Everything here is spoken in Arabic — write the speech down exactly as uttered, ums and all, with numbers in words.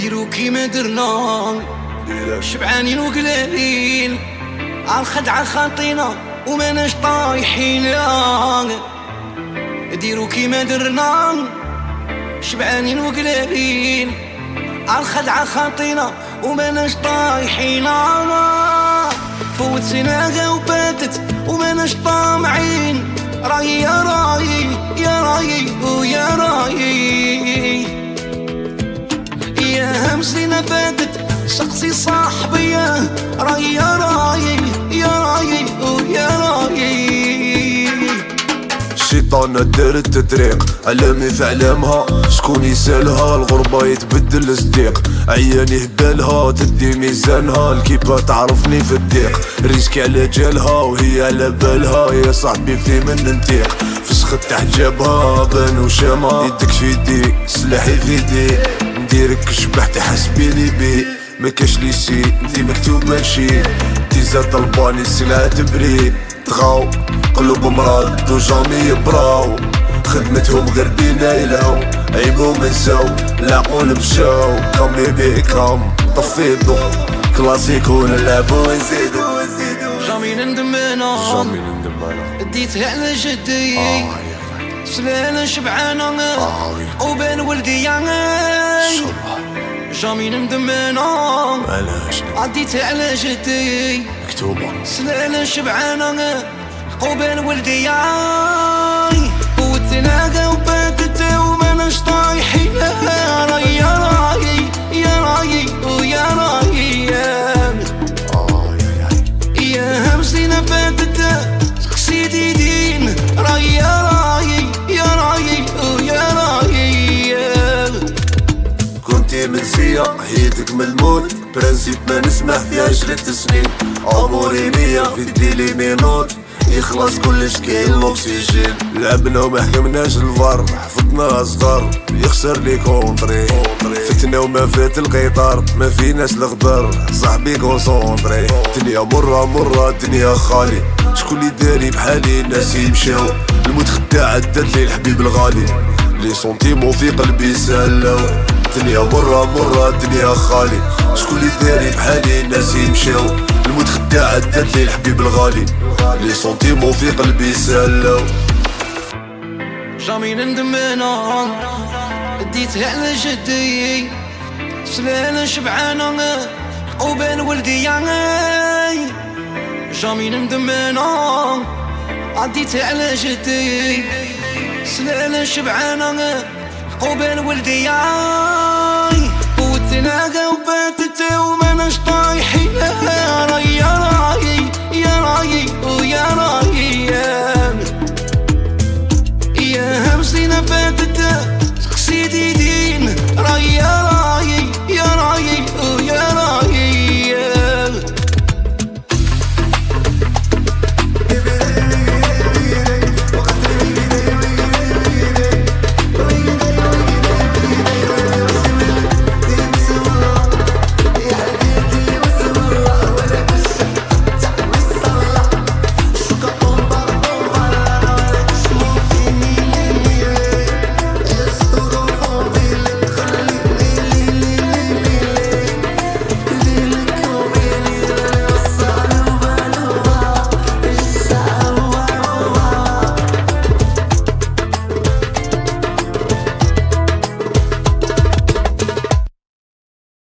ديرو كيما درنا شبعانين وقلالين عالخدعة خاطينا وماناش طايحين. ديرو كيما درنا شبعانين وقلالين عالخدعة خاطينا وماناش طايحين. فوت سناغا وباتت وماناش طامعين. راي يا راي يا راي ويا راي يا همسينا فاتت شخصي صاحبي. راي يا راي يا راي ويا راي. الشيطان دار التطريق علامي في علامها شكون يسالها. الغربة يتبدل صديق عياني هبالها تدي ميزانها. الكيبة تعرفني في الضيق ريسكي على جالها وهي على بالها. يا صاحبي في من ننتيق فسخت حجابها بان وشامها. يدك في يدي سلاحي في يدي نديرك شبحت حسبيني بي. مكاش لي سي انتي مكتوبة شي انتي زاد طلباني السلعة تبري. تغاو قلوب مراد وجامي يبراو خدمتهم غير بينا يلهو عيبو منساو لاقون مشاو. كامي بيكرام طفي الضو كلاسيكو نلعبو ونزيدو. جامي نندم انا جامي نندم انا ديتها على جدي سلالة شبعانة وبين ولدي يعني. جامي نندم انا علاش عديتها على جدي مكتوبة سلالة شبعانة وبين ولدي يعني. وتناقى وباتت وماناش طايحين. راي يا راي يا راي ويا راي يا همسينا فاتت خسيت يدين. راي يا راي يا راي ويا راي. كنتي منسية حياتك من الموت برنسيب ما نسمح في عشرة سنين. عمري مية في ديلي مينوت يخلص كلش كاين الاكسجين. لعبنا وما حكمناش الفار حفظنا صغار يخسر لي كونطري. فتنا وما فات القطار ما فيناش الغدار صاحبي كونسونطري. الدنيا مرة مرة الدنيا خالي شكون اللي داري بحالي. الناس يمشاو الموت خداع عدات لي الحبيب الغالي. لي سونتيمون في قلبي سالاو الدنيا مرة مرة الدنيا خالي شكون اللي داري بحالي. الناس يمشاو الموت خداع عدات لي الحبيب الغالي. لي سونتيمون في قلبي سالاو. جامي نندم انا ديتها على جدي سلالة شبعانة وبين ولدي يعني. جامي نندم انا عديتها على جدي سلالة شبعانة وبين ولدي يعني.